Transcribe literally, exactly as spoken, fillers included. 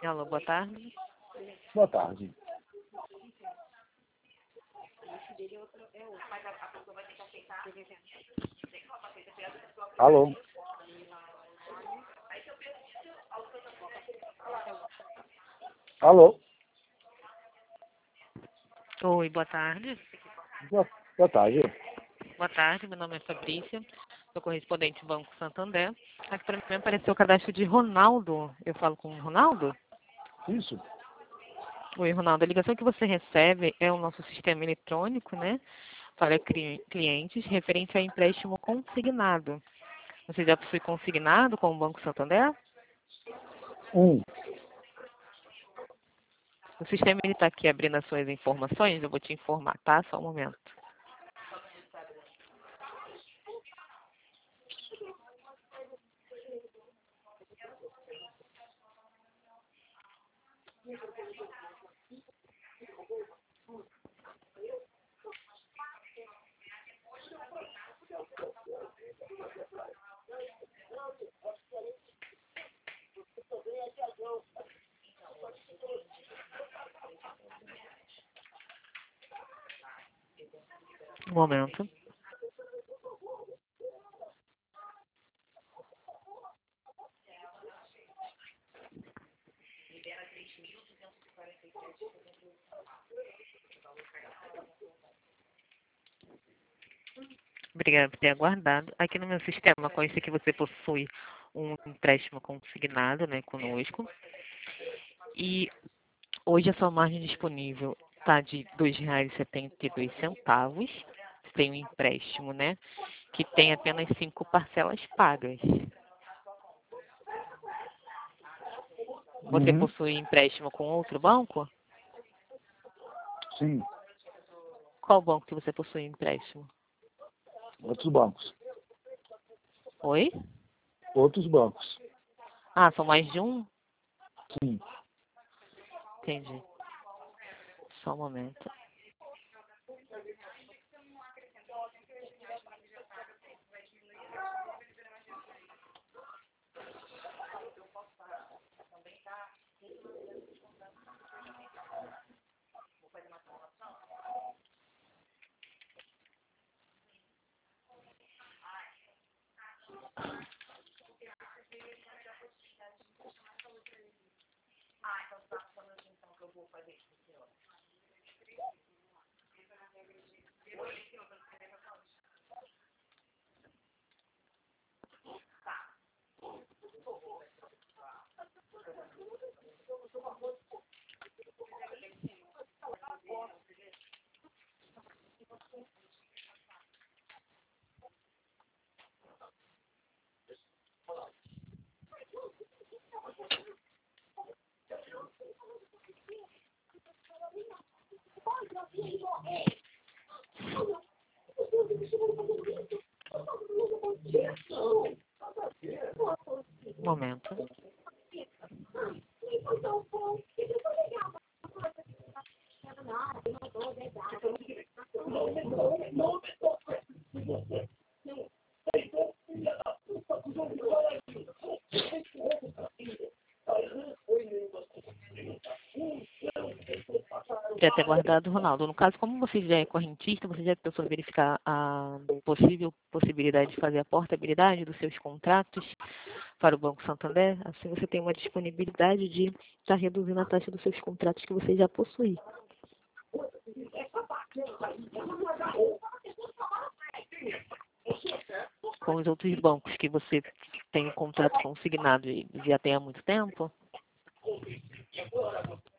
Alô, boa tarde. Boa tarde. Alô? Alô? Oi, boa tarde. Boa, boa tarde. Boa tarde, meu nome é Fabrícia, sou correspondente do Banco Santander. Aqui para mim apareceu o cadastro de Ronaldo. Eu falo com o Ronaldo? Isso? Oi, Ronaldo. A ligação que você recebe é o nosso sistema eletrônico, né? Para cli- clientes referente a empréstimo consignado. Você já possui consignado com o Banco Santander? Um. O sistema está aqui abrindo as suas informações, eu vou te informar, tá? Só um momento. Um momento. Obrigada por ter aguardado. Aqui no meu sistema consta que você possui um empréstimo consignado, né, conosco. E hoje a sua margem disponível está de dois reais e setenta e dois centavos. Tem um empréstimo, né, que tem apenas cinco parcelas pagas. Você Uhum. possui empréstimo com outro banco? Sim. Qual banco que você possui empréstimo? Outros bancos. Oi? Outros bancos. Ah, são mais de um? Sim. Entendi. Só um momento. Um momento. Já ter guardado, Ronaldo. No caso, como você já é correntista, você já pensou em verificar a possível possibilidade de fazer a portabilidade dos seus contratos para o Banco Santander? Assim você tem uma disponibilidade de estar reduzindo a taxa dos seus contratos que você já possui. Com os outros bancos que você tem um contrato consignado e já tem há muito tempo?